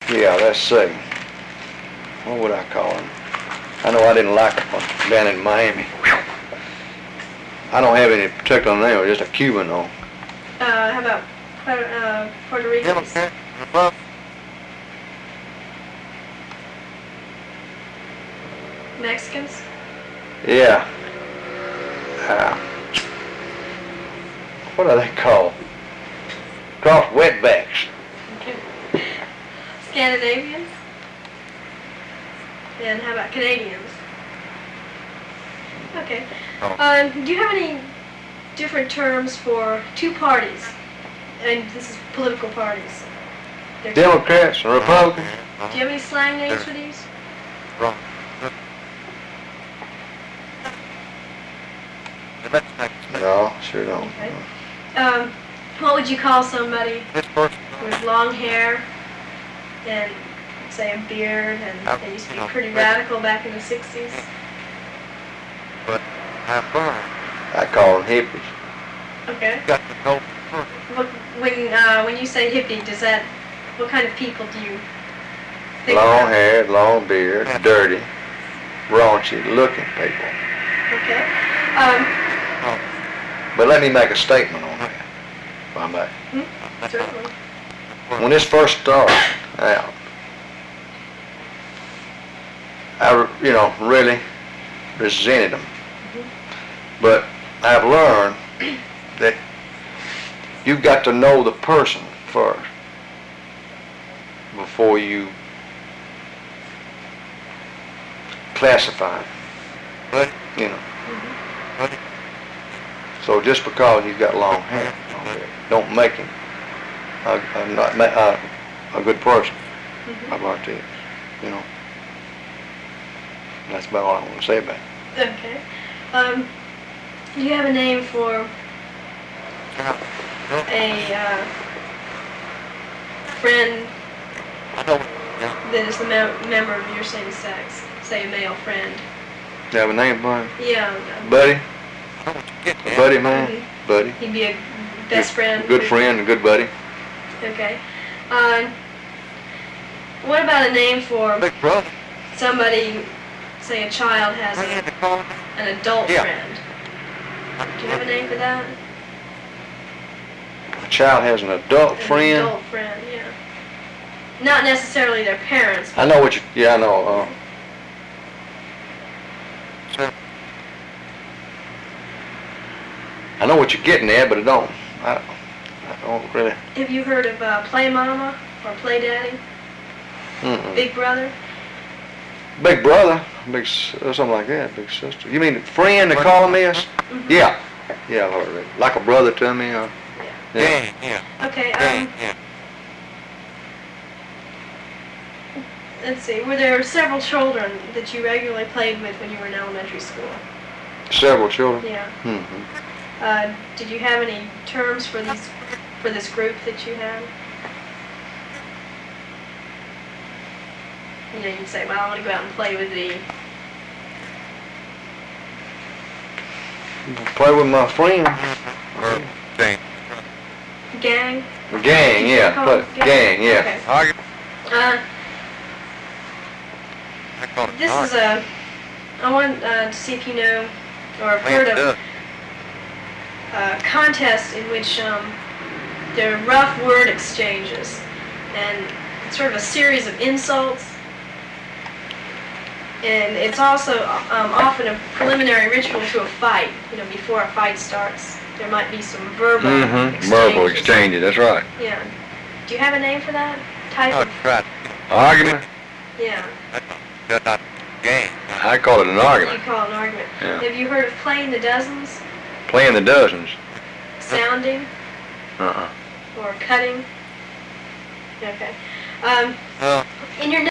Yeah, let's see. What would I call him? I know I didn't like him down in Miami. I don't have any particular name, just a Cuban though. How about Puerto Rican? Mexicans? Yeah. What are they called? Cross wetbacks. Okay. Scandinavians? And how about Canadians? Okay. Do you have any different terms for two parties? And this is political parties. Democrats and Republicans. Do you have any slang names for these? No, sure don't. Okay. What would you call somebody with long hair and, say, a beard, and they used to be pretty radical back in the 60s? I call them hippies. Okay. When you say hippie, what kind of people do you think Long about? hair, long beard, dirty, raunchy looking people. Okay. But let me make a statement on that, if I may. Certainly. When this first started out, I really resented them. But I've learned that you've got to know the person first before you classify him. You know. So just because he's got long hair, don't make him a good person. About this, you know. That's about all I want to say about it. Okay. Do you have a name for a friend that is a member of your same sex? Say a male friend. You have a name for him? Yeah. Buddy? A buddy man? Buddy? He'd be a best friend. Good friend, a good buddy. Okay. What about a name for somebody, say a child has an adult friend? Do you have a name for that? A child has an adult friend? An adult friend, yeah. Not necessarily their parents. I know what you, yeah, I know. I know what you're getting at, but I don't really. Have you heard of Play Mama or Play Daddy? Big Brother? Big brother, something like that, big sister. You mean a friend to call me? Yeah, I've heard of it. Like a brother to me. Yeah. Okay. Let's see. Were there several children that you regularly played with when you were in elementary school? Several children. Yeah. Did you have any terms for this group that you had? You know, you'd say, well, I want to go out and play with the... Play with my friend. Gang? Gang, yeah. Gang, yeah. Okay. This is I want to see if you know or have heard of a contest in which there are rough word exchanges, and it's sort of a series of insults. And it's also often a preliminary ritual to a fight. You know, before a fight starts, there might be some verbal exchanges. Verbal exchanges, that's right. Yeah. Do you have a name for that type of argument? Yeah. I call it an argument. You call it an argument. Yeah. Have you heard of playing the dozens? Playing the dozens? Sounding? Or cutting? Okay. In your